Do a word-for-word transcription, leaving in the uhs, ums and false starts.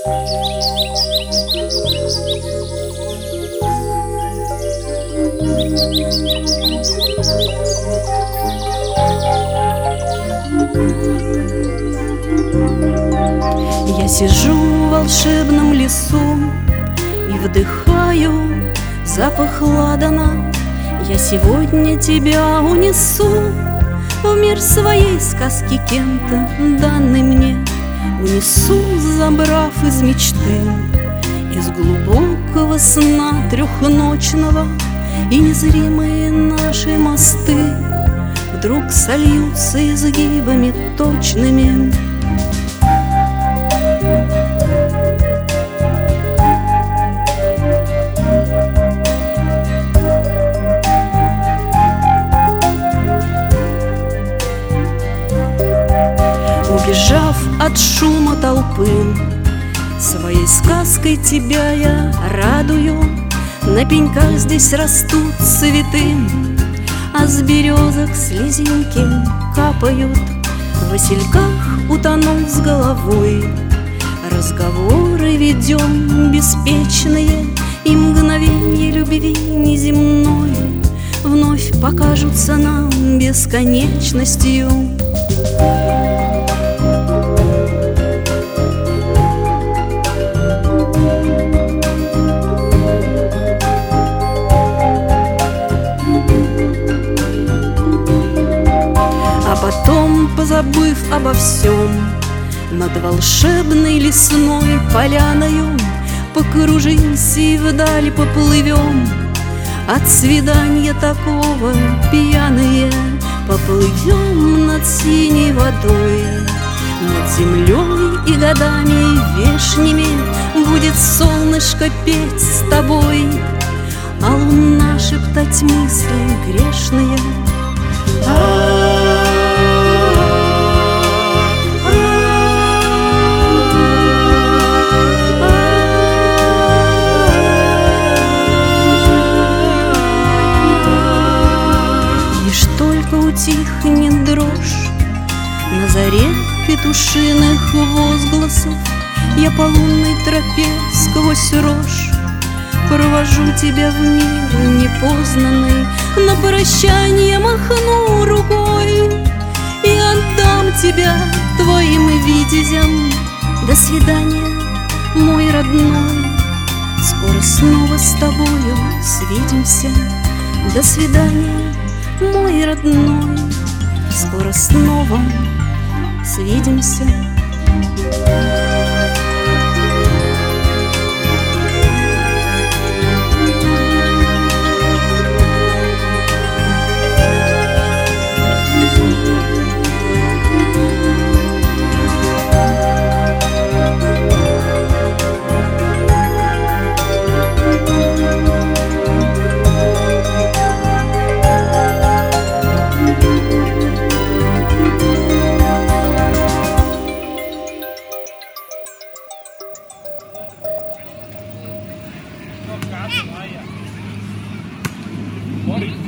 Я сижу в волшебном лесу и вдыхаю запах ладана. Я сегодня тебя унесу в мир своей сказки Кента, данной мне. Унесу, забрав из мечты, из глубокого сна трехночного. И незримые наши мосты вдруг сольются изгибами точными. Убежав от шума толпы, своей сказкой тебя я радую. На пеньках здесь растут цветы, а с березок слезинки капают. В васильках утонул с головой. Разговоры ведем беспечные, и мгновенье любви неземной вновь покажутся нам бесконечностью. Потом, позабыв обо всем, над волшебной лесной поляною покружимся и вдали поплывем. От свидания такого пьяные поплывем над синей водой. Над землей и годами вешними будет солнышко петь с тобой, а луна шептать мысли грешные. Утихнет дрожь на заре петушиных возгласов. Я по лунной тропе сквозь рожь провожу тебя в мир непознанный. На прощанье махну рукой и отдам тебя твоим видязям. До свидания, мой родной, скоро снова с тобою свидимся. До свидания, мой родной, скоро снова свидимся. What?